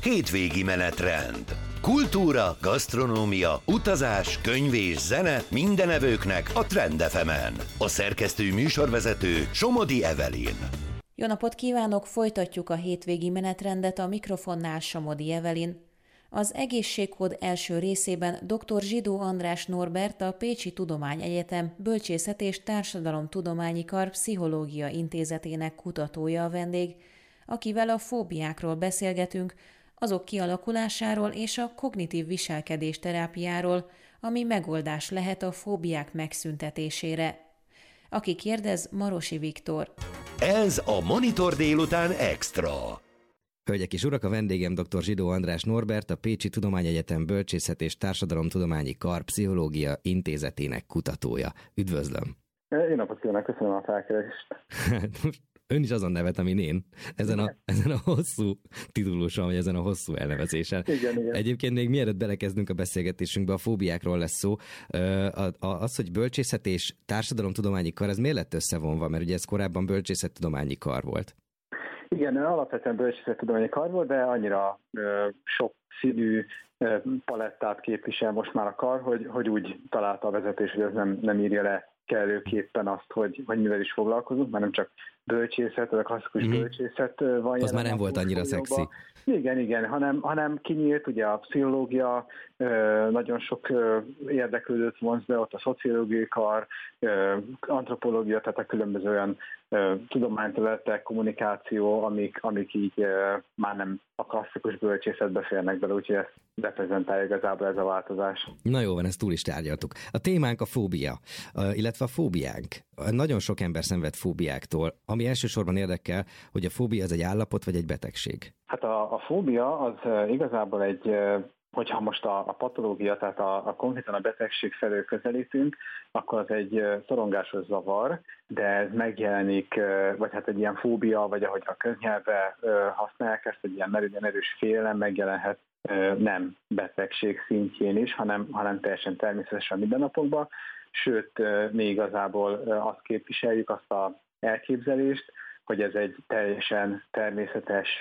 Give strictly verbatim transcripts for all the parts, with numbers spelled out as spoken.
Hétvégi menetrend. Kultúra, gasztronómia, utazás, könyv és zene minden evőknek a Trend ef emen. A szerkesztő műsorvezető Somodi Evelyn. Jó napot kívánok, folytatjuk a hétvégi menetrendet, a mikrofonnál Somodi Evelyn. Az egészségkód első részében dr. Zsidó András Norbert, a Pécsi Tudományegyetem Bölcsészet és Társadalomtudományi Kar Pszichológia Intézetének kutatója a vendég, akivel a fóbiákról beszélgetünk, azok kialakulásáról és a kognitív viselkedés terápiáról, ami megoldás lehet a fóbiák megszüntetésére. Aki kérdez, Marosi Viktor. Ez a Monitor délután extra. Hölgyek és urak, a vendégem dr. Zsidó András Norbert, a Pécsi Tudományegyetem Bölcsészet és Társadalomtudományi Kar Pszichológia Intézetének kutatója. Üdvözlöm! Jó napot kívánok, köszönöm a felkérést! Ön is azon nevet, amin én, ezen a, ezen a hosszú tituluson, vagy ezen a hosszú elnevezésen. Igen, igen. Egyébként még mielőtt belekezdünk a beszélgetésünkbe, a fóbiákról lesz szó. Az, hogy bölcsészet és társadalomtudományi kar, ez miért lett összevonva? Mert ugye ez korábban bölcsészettudományi kar volt. Igen, alapvetően bölcsészettudományi kar volt, de annyira ö, sok színű ö, palettát képvisel most már a kar, hogy, hogy úgy találta a vezetés, hogy ez nem, nem írja le kellőképpen azt, hogy, hogy mivel is foglalkozunk, mert nem csak bölcsészet, vagy a klasszikus mm-hmm. bölcsészet van. Az már nem volt annyira szexi. Igen, igen, hanem, hanem kinyílt, ugye a pszichológia, nagyon sok érdeklődőt vonz be, ott a szociológiai kar, antropológia, tehát a különböző olyan tudományterületek, kommunikáció, amik, amik így már nem a klasszikus bölcsészetbe férnek bele, úgyhogy ezt reprezentálja igazából ez a változás. Na jó van, ezt túl is tárgyaltuk. A témánk a fóbia, illetve a fóbiánk. Nagyon sok ember szenved fóbiáktól, ami elsősorban érdekel, hogy a fóbia az egy állapot vagy egy betegség. Hát a, a fóbia az igazából egy, hogyha most a, a patológia, tehát a, a konkrétan a betegség felől közelítünk, akkor az egy szorongásos zavar, de ez megjelenik, vagy hát egy ilyen fóbia, vagy ahogy a köznyelvben használják ezt, egy ilyen erős félelem megjelenhet nem betegség szintjén is, hanem, hanem teljesen természetesen mindennapokban, sőt, mi igazából azt képviseljük, azt az elképzelést, hogy ez egy teljesen természetes,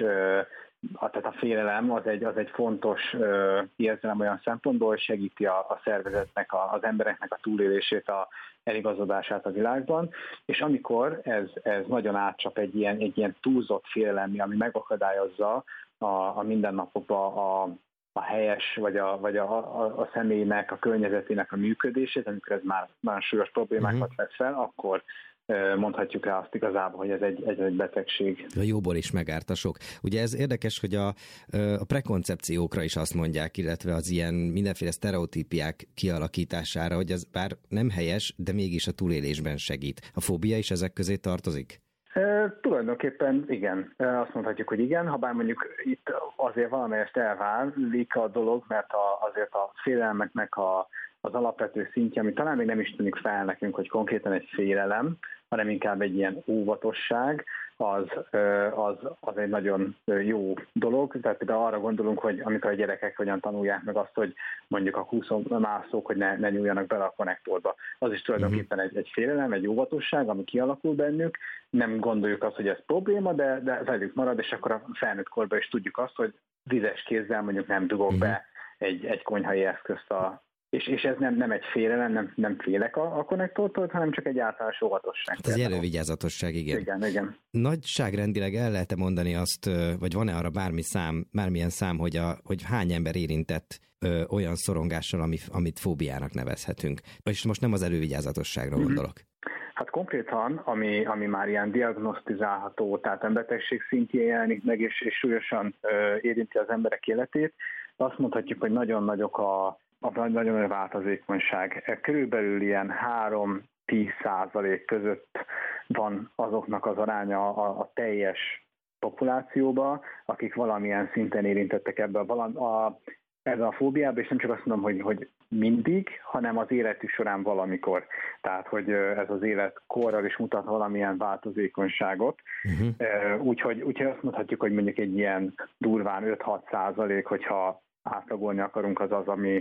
tehát a félelem az egy, az egy fontos érzelem olyan szempontból, hogy segíti a, a szervezetnek, a, az embereknek a túlélését, a eligazodását a világban, és amikor ez, ez nagyon átcsap egy ilyen, egy ilyen túlzott félelem, ami megakadályozza a, a mindennapokban a, a helyes, vagy, a, vagy a, a, a személynek, a környezetének a működését, amikor ez már nagyon súlyos problémákat uh-huh. vesz fel, akkor mondhatjuk rá azt igazából, hogy ez egy, egy, egy betegség. A jóból is megártasok. Ugye ez érdekes, hogy a, a prekoncepciókra is azt mondják, illetve az ilyen mindenféle sztereotípiák kialakítására, hogy ez bár nem helyes, de mégis a túlélésben segít. A fóbia is ezek közé tartozik? E, tulajdonképpen igen. E, azt mondhatjuk, hogy igen, ha bár mondjuk itt azért valamelyest elválik a dolog, mert a, azért a félelmeknek a az alapvető szintje, ami talán még nem is tűnik fel nekünk, hogy konkrétan egy félelem, hanem inkább egy ilyen óvatosság, az, az, az egy nagyon jó dolog. Tehát például arra gondolunk, hogy amikor a gyerekek hogyan tanulják meg azt, hogy mondjuk a kúszómászók, hogy ne, ne nyúljanak bele a konnektorba. Az is tulajdonképpen egy, egy félelem, egy óvatosság, ami kialakul bennük. Nem gondoljuk azt, hogy ez probléma, de, de velük marad, és akkor a felnőtt korban is tudjuk azt, hogy vizes kézzel mondjuk nem dugok uh-huh. be egy, egy konyhai eszközt a És, és ez nem, nem egy félelem, nem, nem félek a, a konnektortól, hanem csak egy általános óvatosság. Hát ez egy elővigyázatosság, igen. Igen, igen. Nagyságrendileg el lehet mondani azt, vagy van-e arra bármi szám, bármilyen szám, hogy, a, hogy hány ember érintett ö, olyan szorongással, ami, amit fóbiának nevezhetünk? És most nem az elővigyázatosságra mm-hmm. gondolok. Hát konkrétan, ami, ami már ilyen diagnosztizálható, tehát önbetegség szintjén jelenik meg, és, és súlyosan ö, érinti az emberek életét, azt mondhatjuk, hogy nagyon nagyok a a nagyon nagy változékonyság. Körülbelül ilyen három-tíz százalék között van azoknak az aránya a, a teljes populációba, akik valamilyen szinten érintettek ebbe a, a, ebbe a fóbiába, és nem csak azt mondom, hogy, hogy mindig, hanem az életük során valamikor. Tehát, hogy ez az életkorral is mutat valamilyen változékonyságot. Uh-huh. Úgyhogy, úgyhogy azt mondhatjuk, hogy mondjuk egy ilyen durván öt-hat százalék, hogyha átlagolni akarunk, az az, ami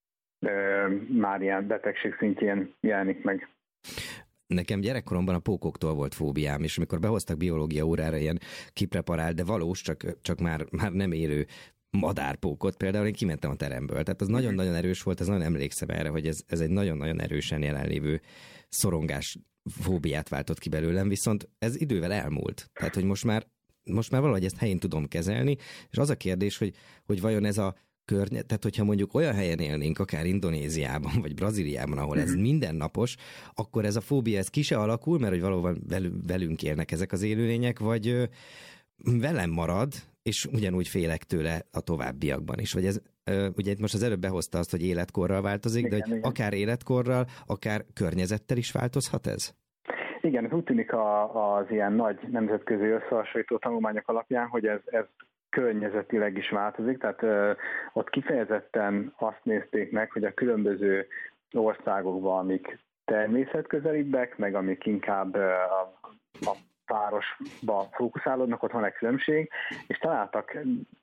ö, már ilyen betegség szintjén jelenik meg. Nekem gyerekkoromban a pókoktól volt fóbiám, és amikor behoztak biológia órára ilyen kipreparált, de valós, csak, csak már, már nem élő madárpókot például, én kimentem a teremből. Tehát az nagyon-nagyon erős volt, ez nagyon emlékszem erre, hogy ez, ez egy nagyon-nagyon erősen jelenlévő szorongás fóbiát váltott ki belőlem, viszont ez idővel elmúlt. Tehát, hogy most már, most már valahogy ezt helyén tudom kezelni, és az a kérdés, hogy, hogy vajon ez a környezet, tehát hogyha mondjuk olyan helyen élnénk, akár Indonéziában, vagy Brazíliában, ahol ez mindennapos, akkor ez a fóbia, ez ki se alakul, mert hogy valóban velünk élnek ezek az élőlények, vagy velem marad, és ugyanúgy félek tőle a továbbiakban is. Vagy ez, ugye itt most az előbb behozta azt, hogy életkorral változik, igen, de hogy igen. Akár életkorral, akár környezettel is változhat ez? Igen, ez úgy tűnik a, az ilyen nagy nemzetközi összehasonlító tanulmányok alapján, hogy ez, ez környezetileg is változik, tehát ö, ott kifejezetten azt nézték meg, hogy a különböző országokban, amik természetközelibbek, meg amik inkább ö, a, a városba fókuszálódnak, ott van egy különbség, és találtak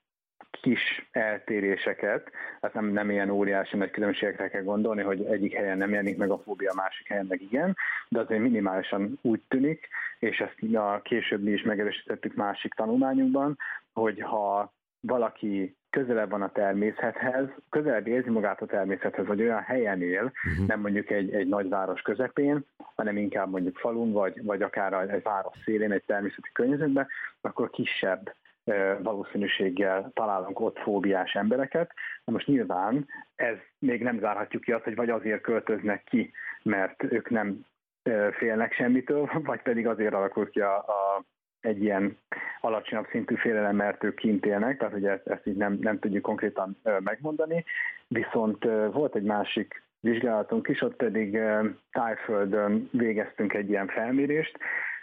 kis eltéréseket, hát nem, nem ilyen óriási nagy különbségekre kell gondolni, hogy egyik helyen nem jelenik meg a fóbia, a másik helyen meg igen, de azért minimálisan úgy tűnik, és ezt a később mi is megerősítettük másik tanulmányunkban, hogy ha valaki közelebb van a természethez, közelebb érzi magát a természethez, vagy olyan helyen él, uh-huh. nem mondjuk egy, egy nagyváros közepén, hanem inkább mondjuk falun, vagy, vagy akár egy város szélén, egy természeti környezetben, akkor kisebb valószínűséggel találunk ott fóbiás embereket. Na most nyilván ez még nem zárhatjuk ki azt, hogy vagy azért költöznek ki, mert ők nem félnek semmitől, vagy pedig azért alakult ki a, a, egy ilyen alacsonyabb szintű félelem, mert ők kint élnek, tehát ugye ezt, ezt így nem, nem tudjuk konkrétan megmondani. Viszont volt egy másik vizsgálatunk is, ott pedig Tájföldön végeztünk egy ilyen felmérést,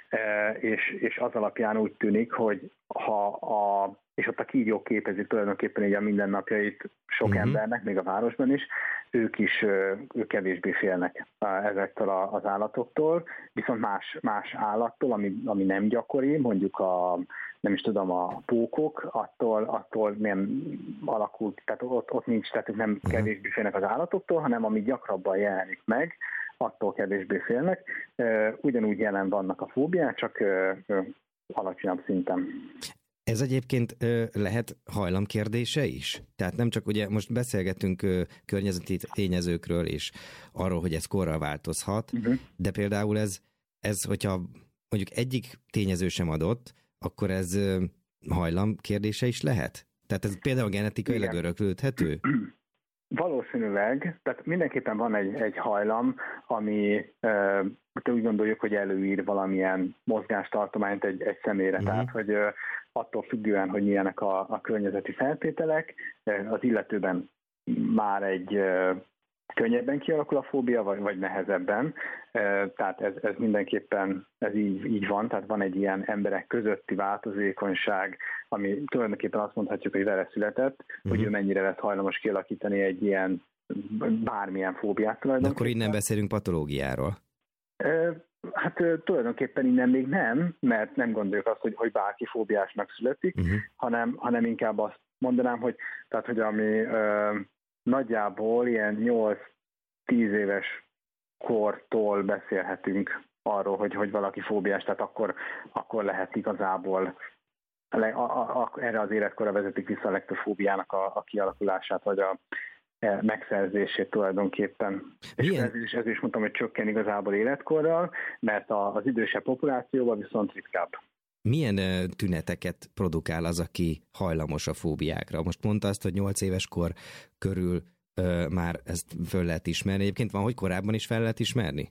És, és az alapján úgy tűnik, hogy ha a, és ott a kígyók képezik tulajdonképpen így a mindennapjait sok uh-huh. embernek, még a városban is, ők is ők kevésbé félnek ezektől az állatoktól, viszont más, más állattól, ami, ami nem gyakori, mondjuk a, nem is tudom, a pókok, attól, attól nem alakult, tehát ott, ott nincs, tehát ők nem kevésbé félnek az állatoktól, hanem ami gyakrabban jelenik meg, attól kevésbé félnek. Ugyanúgy jelen vannak a fóbiák, csak alacsonyabb szinten. Ez egyébként lehet hajlam kérdése is? Tehát nem csak, ugye most beszélgetünk környezeti tényezőkről és arról, hogy ez korral változhat, uh-huh. de például ez, ez, hogyha mondjuk egyik tényező sem adott, akkor ez hajlam kérdése is lehet? Tehát ez például genetikailag igen. öröklődhető? Valószínűleg, tehát mindenképpen van egy, egy hajlam, ami e, úgy gondoljuk, hogy előír valamilyen mozgástartományt egy, egy személyre, uh-huh. tehát hogy e, attól függően, hogy milyenek a, a környezeti feltételek, e, az illetőben már egy e, könnyebben kialakul a fóbia, vagy, vagy nehezebben. E, tehát ez, ez mindenképpen ez így, így van, tehát van egy ilyen emberek közötti változékonyság, ami tulajdonképpen azt mondhatjuk, hogy vele született, uh-huh. hogy ő mennyire lesz hajlamos kialakítani egy ilyen bármilyen fóbiát tulajdonképpen. De akkor innen beszélünk patológiáról. E, hát tulajdonképpen innen még nem, mert nem gondoljuk azt, hogy, hogy bárki fóbiásnak születik, uh-huh. hanem, hanem inkább azt mondanám, hogy, tehát, hogy ami e, nagyjából ilyen nyolc-tíz éves kortól beszélhetünk arról, hogy, hogy valaki fóbiás, tehát akkor, akkor lehet igazából a, a, a, erre az életkorra vezetik vissza a legtöbb fóbiának a, a kialakulását, vagy a e, megszerzését tulajdonképpen. Milyen? És ez is, ez is mondtam, hogy csökken igazából életkorral, mert a, az idősebb populációban viszont ritkább. Milyen tüneteket produkál az, aki hajlamos a fóbiákra? Most mondta azt, hogy nyolc éves kor körül ö, már ezt föl lehet ismerni. Egyébként van, hogy korábban is fel lehet ismerni?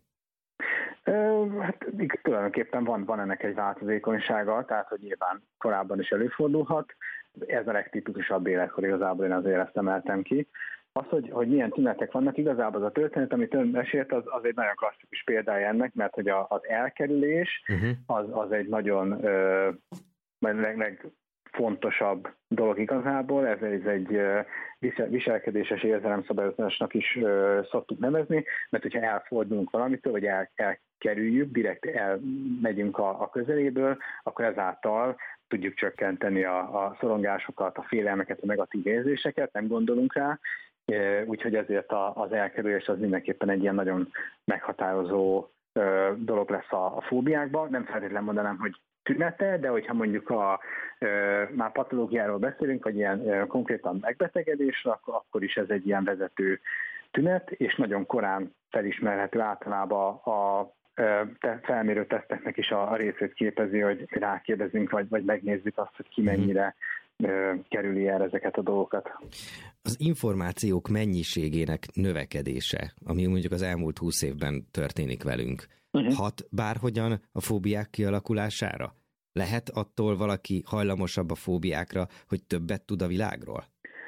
Ö, hát tulajdonképpen van, van ennek egy változékonysága, tehát hogy nyilván korábban is előfordulhat. Ez a legtipikusabb életkor, igazából én azért ezt emeltem ki. Az, hogy, hogy milyen tünetek vannak, igazából az a történet, amit ön mesélt, az, az egy nagyon klasszikus példája ennek, mert hogy a, az elkerülés uh-huh. az, az egy nagyon ö, leg, legfontosabb dolog igazából, ez egy, egy visel, viselkedéses érzelemszabályozásnak is ö, szoktuk nevezni, mert hogyha elfordulunk valamitől, vagy el, elkerüljük, direkt elmegyünk a, a közeléből, akkor ezáltal tudjuk csökkenteni a, a szorongásokat, a félelmeket, a negatív érzéseket, nem gondolunk rá, úgyhogy ezért az elkerülés az mindenképpen egy ilyen nagyon meghatározó dolog lesz a, a fóbiákban. Nem feltétlenül mondanám, hogy tünete, de hogyha mondjuk a, e, már patológiáról beszélünk, vagy ilyen e, konkrétan megbetegedésre, akkor, akkor is ez egy ilyen vezető tünet, és nagyon korán felismerhető általában a e, felmérő teszteknek is a, a részét képezi, hogy rákérdezünk, vagy, vagy megnézzük azt, hogy ki mennyire e, kerüli el ezeket a dolgokat. Az információk mennyiségének növekedése, ami mondjuk az elmúlt húsz évben történik velünk, uh-huh. hat bárhogyan a fóbiák kialakulására? Lehet attól valaki hajlamosabb a fóbiákra, hogy többet tud a világról?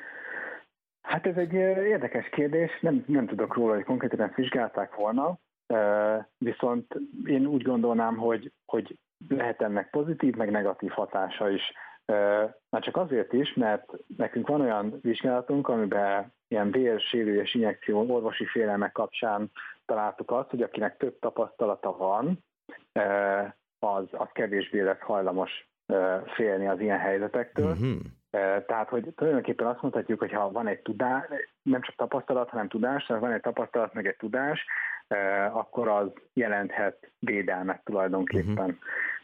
Hát ez egy érdekes kérdés, nem, nem tudok róla, hogy konkrétan ezt vizsgálták volna, viszont én úgy gondolnám, hogy, hogy lehet ennek pozitív, meg negatív hatása is. Már csak azért is, mert nekünk van olyan vizsgálatunk, amiben ilyen vérsérülés injekció orvosi félelmek kapcsán találtuk azt, hogy akinek több tapasztalata van, az, az kevésbé lesz hajlamos félni az ilyen helyzetektől. Uh-huh. Tehát, hogy tulajdonképpen azt mondhatjuk, hogy ha van egy tudás, nem csak tapasztalat, hanem tudás, tehát van egy tapasztalat, meg egy tudás, akkor az jelenthet védelmet tulajdonképpen. Uh-huh.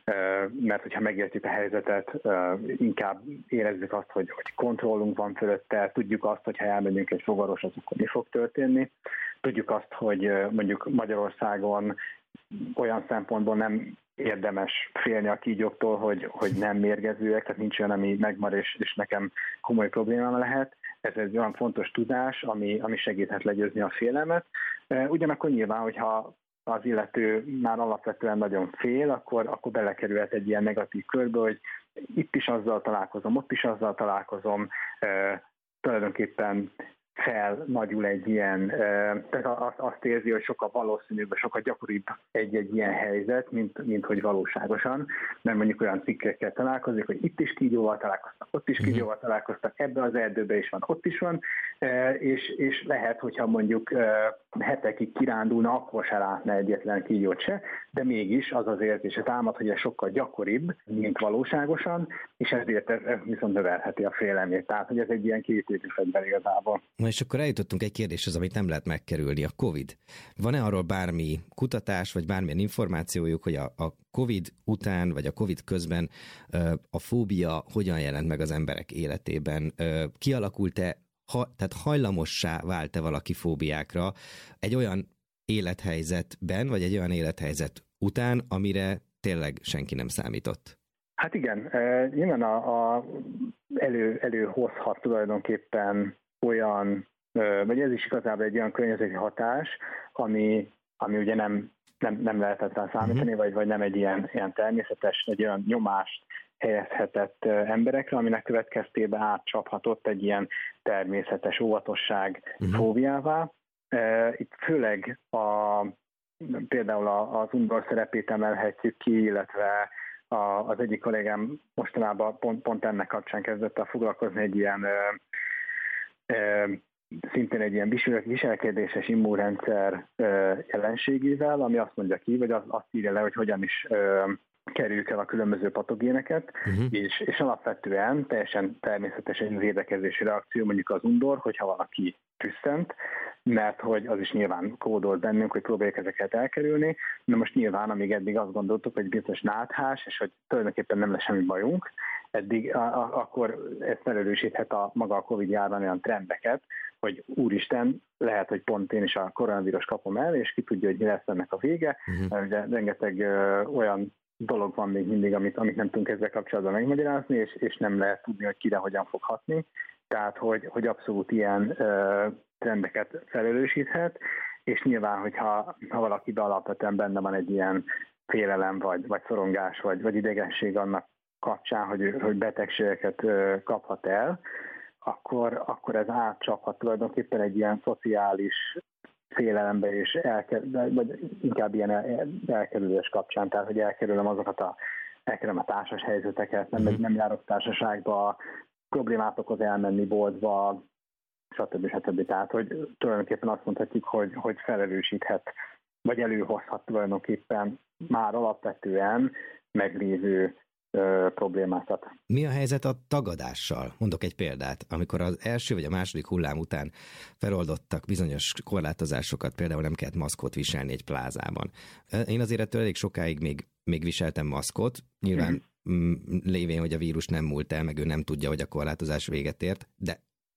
Mert hogyha megértjük a helyzetet, inkább érezzük azt, hogy, hogy kontrollunk van fölötte, tudjuk azt, hogy ha elmegyünk egy fogorvoshoz, akkor mi fog történni. Tudjuk azt, hogy mondjuk Magyarországon olyan szempontból nem érdemes félni a kígyóktól, hogy, hogy nem mérgezőek, tehát nincs olyan, ami megmar, és, és nekem komoly problémám lehet. Ez egy olyan fontos tudás, ami, ami segíthet legyőzni a félelmet. Ugyanakkor nyilván, hogyha az illető már alapvetően nagyon fél, akkor, akkor belekerülhet egy ilyen negatív körbe, hogy itt is azzal találkozom, ott is azzal találkozom, e, tulajdonképpen felnagyul egy ilyen, e, tehát azt érzi, hogy sokkal valószínűbb, sokkal gyakoribb egy-egy ilyen helyzet, mint, mint hogy valóságosan, mert mondjuk olyan cikkekkel találkozik, hogy itt is kígyóval találkoztak, ott is kígyóval találkoztak, ebbe az erdőbe is van, ott is van, e, és, és lehet, hogyha mondjuk e, hetekig kirándulna, akkor se látna egyetlen kígyót se, de mégis az az érzése támad, hogy ez sokkal gyakoribb, mint valóságosan, és ezért ez, ez viszont növelheti a félelmét. Tehát, hogy ez egy ilyen kétélű fegyver igazából. Na és akkor eljutottunk egy kérdéshez, amit nem lehet megkerülni, a Covid. Van-e arról bármi kutatás, vagy bármilyen információjuk, hogy a, a Covid után, vagy a Covid közben a fóbia hogyan jelent meg az emberek életében? Kialakult-e, ha, tehát hajlamossá vált-e valaki fóbiákra egy olyan élethelyzetben, vagy egy olyan élethelyzet után, amire tényleg senki nem számított? Hát igen, nyilván a, a elő, előhozhat tulajdonképpen olyan, vagy ez is igazából egy olyan környezeti hatás, ami, ami ugye nem, nem, nem lehetett rá számítani, uh-huh. vagy, vagy nem egy ilyen, ilyen természetes, egy olyan nyomást helyezhetett emberekre, aminek következtében átcsaphatott egy ilyen természetes óvatosság uh-huh. fóbiává. Itt főleg a, például az undor szerepét emelhetjük ki, illetve a, az egyik kollégám mostanában pont, pont ennek kapcsán kezdett el foglalkozni egy ilyen ö, ö, szintén egy ilyen viselkedéses immunrendszer ö, jelenségével, ami azt mondja ki, vagy az, azt írja le, hogy hogyan is ö, kerüljük el a különböző patogéneket, uh-huh. és, és alapvetően teljesen természetesen egy védekezési reakció, mondjuk az undor, hogyha valaki tüsszent, mert hogy az is nyilván kódolt bennünk, hogy próbáljuk ezeket elkerülni. Na most nyilván, amíg eddig azt gondoltuk, hogy biztos náthás, és hogy tulajdonképpen nem lesz semmi bajunk, eddig a, a, akkor ez felerősíthet a maga a Covid járvány olyan trendeket, hogy úristen, lehet, hogy pont én is a koronavírus kapom el, és ki tudja, hogy mi lesz ennek a vége. Uh-huh. Ugye rengeteg ö, olyan dolog van még mindig, amit, amit nem tudunk ezzel kapcsolatban megmagyarázni, és, és nem lehet tudni, hogy kire hogyan fog hatni. Tehát, hogy, hogy abszolút ilyen ö, trendeket felelősíthet, és nyilván, hogyha ha valakiben alapvetően benne van egy ilyen félelem, vagy, vagy szorongás, vagy, vagy idegenség annak kapcsán, hogy, hogy betegségeket ö, kaphat el, akkor, akkor ez átcsaphat tulajdonképpen egy ilyen szociális félelembe, és elker, vagy inkább ilyen el, elkerülés kapcsán, tehát, hogy elkerülöm azokat a, elkerülöm a társas helyzeteket, nem, mm-hmm. nem járok társaságba, problémát okoz elmenni boltba, stb. stb. Tehát, hogy tulajdonképpen azt mondhatjuk, hogy, hogy felelősíthet, vagy előhozhat tulajdonképpen már alapvetően meglévő ö, problémákat. Mi a helyzet a tagadással? Mondok egy példát. Amikor az első vagy a második hullám után feloldottak bizonyos korlátozásokat, például nem kellett maszkot viselni egy plázában. Én azért ettől elég sokáig még még viseltem maszkot, nyilván mm. lévén, hogy a vírus nem múlt el, meg ő nem tudja, hogy a korlátozás véget ért, de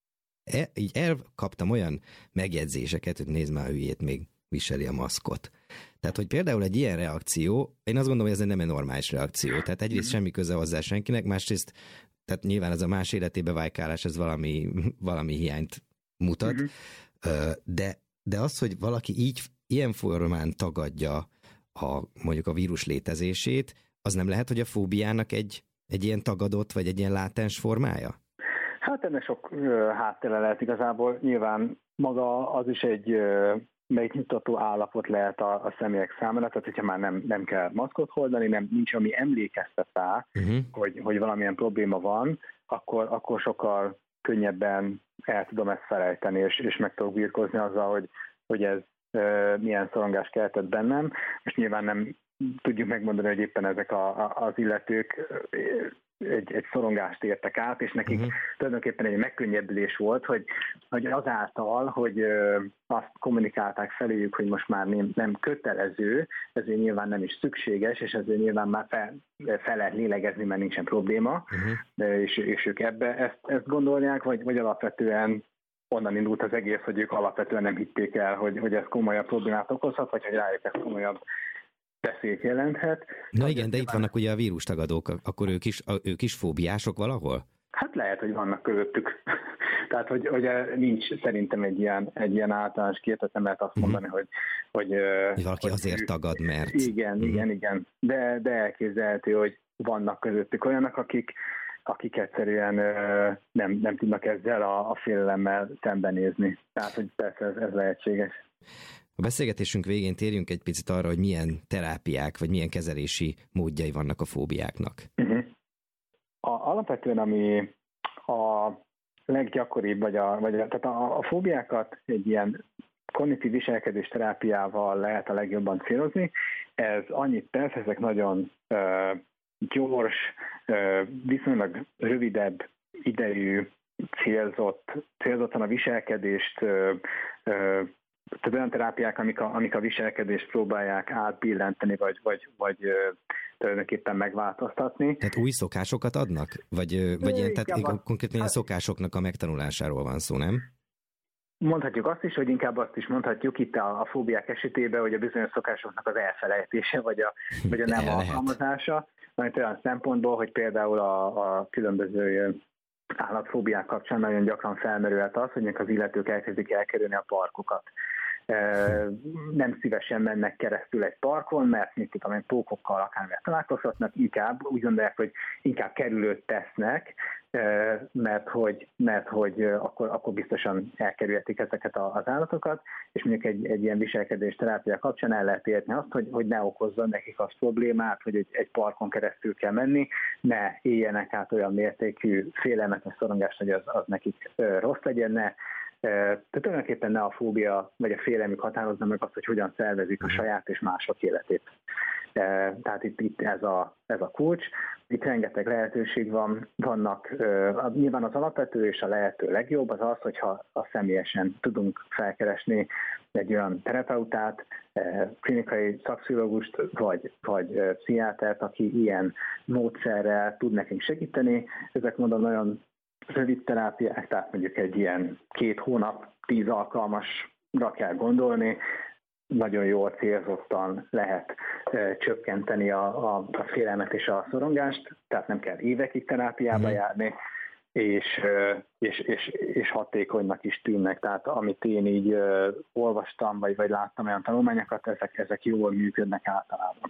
e, így elkaptam olyan megjegyzéseket, hogy nézd már, hülyét, még viseli a maszkot. Tehát, hogy például egy ilyen reakció, én azt gondolom, hogy ez nem egy normális reakció. Tehát egyrészt semmi köze hozzá senkinek, másrészt, tehát nyilván ez a más életébe vájkálás, ez valami, valami hiányt mutat, uh-huh. de, de az, hogy valaki így, ilyen formán tagadja a, mondjuk a vírus létezését, az nem lehet, hogy a fóbiának egy, egy ilyen tagadott, vagy egy ilyen látens formája? Hát ennek sok uh, háttere lehet igazából. Nyilván maga az is egy uh, megnyugtató állapot lehet a, a személyek számára, tehát hogyha már nem, nem kell maszkot hordani, nem, nincs ami emlékeztet rá, uh-huh. hogy, hogy valamilyen probléma van, akkor, akkor sokkal könnyebben el tudom ezt felejteni, és, és meg tudok birkózni azzal, hogy, hogy ez uh, milyen szorongás keltett bennem. Most nyilván nem tudjuk megmondani, hogy éppen ezek a, a, az illetők egy, egy szorongást értek át, és nekik uh-huh. tulajdonképpen egy megkönnyebbülés volt, hogy, hogy azáltal, hogy ö, azt kommunikálták feléjük, hogy most már nem, nem kötelező, ezért nyilván nem is szükséges, és ezért nyilván már fel, fel lehet lélegezni, mert nincsen probléma, uh-huh. és, és ők ebbe ezt, ezt gondolják, vagy, vagy alapvetően onnan indult az egész, hogy ők alapvetően nem hitték el, hogy, hogy ez komolyabb problémát okozhat, vagy hogy rájuk ez komolyabb veszélyt jelenthet. Na igen, de itt vannak ugye a vírustagadók, akkor ők is, ők is fóbiások valahol? Hát lehet, hogy vannak közöttük. Tehát, hogy, hogy nincs szerintem egy ilyen, egy ilyen általános képet, nem lehet azt mondani, uh-huh. hogy... Hogy, hogy valaki hogy azért ő, tagad, mert... Igen, uh-huh. igen, igen. De, de elképzelhető, hogy vannak közöttük olyanok, akik, akik egyszerűen nem, nem tudnak ezzel a, a félelemmel szembenézni. Tehát, hogy persze ez, ez lehetséges. A beszélgetésünk végén térjünk egy picit arra, hogy milyen terápiák, vagy milyen kezelési módjai vannak a fóbiáknak. Uh-huh. A, alapvetően, ami a leggyakoribb, vagy a, vagy a, tehát a, a fóbiákat egy ilyen kognitív viselkedés terápiával lehet a legjobban célozni. Ez annyit tesz, ezek nagyon uh, gyors, uh, viszonylag rövidebb idejű célzott, célzottan a viselkedést uh, uh, tehát olyan terápiák, amik a, amik a viselkedést próbálják átbillenteni, vagy, vagy, vagy tulajdonképpen megváltoztatni. Tehát új szokásokat adnak? Vagy, vagy ilyen, tehát a, konkrétan ilyen szokásoknak a megtanulásáról van szó, nem? Mondhatjuk azt is, hogy inkább azt is mondhatjuk itt a, a fóbiák esetében, hogy a bizonyos szokásoknak az elfelejtése, vagy a, vagy a nem alkalmazása. Mert olyan szempontból, hogy például a, a különböző állatfóbiák kapcsán nagyon gyakran felmerülhet az, hogy az illetők elkezdik elkerülni a parkokat. Nem szívesen mennek keresztül egy parkon, mert mit tudom én, pókokkal akármivel találkozhatnak, inkább úgy gondolják, hogy inkább kerülőt tesznek, mert hogy, mert hogy akkor, akkor biztosan elkerülhetik ezeket az állatokat, és mondjuk egy, egy ilyen viselkedés terápia kapcsán el lehet érni azt, hogy, hogy ne okozzon nekik az problémát, hogy egy, egy parkon keresztül kell menni, ne éljenek át olyan mértékű félelmet, szorongást, hogy az, az nekik rossz legyen, ne Tehát tulajdonképpen ne a fóbia vagy a félelmük határozza meg azt, hogy hogyan szervezik a saját és mások életét. Tehát itt, itt ez, a, ez a kulcs. Itt rengeteg lehetőség van, vannak, nyilván az alapvető és a lehető legjobb az az, hogyha a személyesen tudunk felkeresni egy olyan terapeutát, klinikai szakpszichológust vagy, vagy pszichiátert, aki ilyen módszerrel tud nekünk segíteni. Ezek mondom nagyon rövid terápiák, tehát mondjuk egy ilyen két hónap, tíz alkalmasra kell gondolni, nagyon jól célzottan lehet e, csökkenteni a, a, a félelmet és a szorongást, tehát nem kell évekig terápiába mm. járni, és, és, és, és hatékonynak is tűnnek. Tehát amit én így e, olvastam, vagy, vagy láttam olyan tanulmányokat, ezek, ezek jól működnek általában.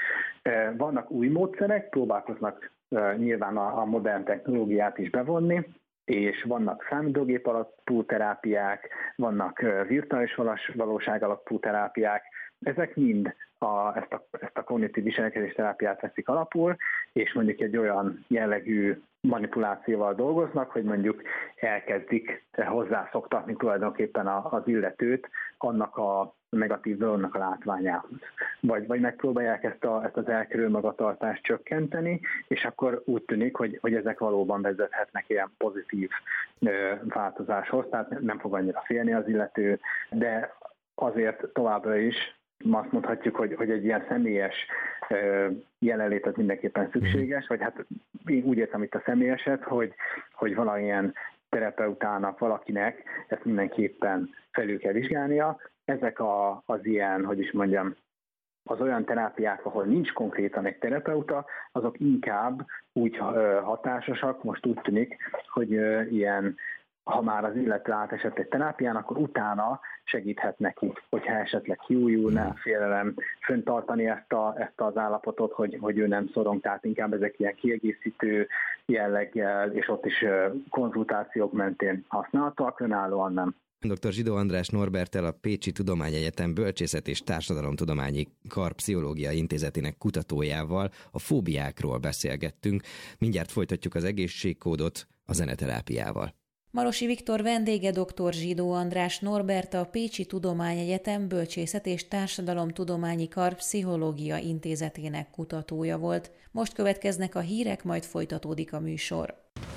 E, vannak új módszerek, próbálkoznak e, nyilván a, a modern technológiát is bevonni, és vannak számítógép alapú terápiák, vannak virtuális valóság alapú terápiák, ezek mind a, ezt, a, ezt a kognitív viselkedés terápiát veszik alapul, és mondjuk egy olyan jellegű manipulációval dolgoznak, hogy mondjuk elkezdik hozzászoktatni tulajdonképpen az illetőt annak a negatív dolognak a látványához. Vagy, vagy megpróbálják ezt, a, ezt az elkerülő magatartást csökkenteni, és akkor úgy tűnik, hogy, hogy ezek valóban vezethetnek ilyen pozitív ö, változáshoz, tehát nem fog annyira félni az illető, de azért továbbra is azt mondhatjuk, hogy, hogy egy ilyen személyes jelenlét az mindenképpen szükséges, vagy hát én úgy értem itt a személyeset, hogy, hogy valamilyen terapeutának, valakinek ezt mindenképpen felül kell vizsgálnia. Ezek a, az ilyen, hogy is mondjam, az olyan terápiák, ahol nincs konkrétan egy terapeuta, azok inkább úgy hatásosak, most úgy tűnik, hogy ilyen, ha már az illető átesett egy terápián, akkor utána segíthet neki, hogyha esetleg kiújulna, félelem, föntartani ezt, a, ezt az állapotot, hogy, hogy ő nem szorong, tehát inkább ezek ilyen kiegészítő jelleggel, és ott is konzultációk mentén használhatóak, önállóan nem. doktor Zsidó András Norberttel, a Pécsi Tudományegyetem Bölcsészet és Társadalomtudományi Kar Pszichológiai Intézetének kutatójával a fóbiákról beszélgettünk. Mindjárt folytatjuk az egészségkódot a zeneterápiával. Marosi Viktor vendége doktor Zsidó András Norbert, a Pécsi Tudományegyetem Bölcsészet és Társadalomtudományi Kar Pszichológia Intézetének kutatója volt. Most következnek a hírek, majd folytatódik a műsor.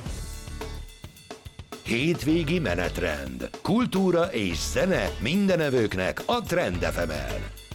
Hétvégi menetrend. Kultúra és zene mindenevőknek a Trend ef emen.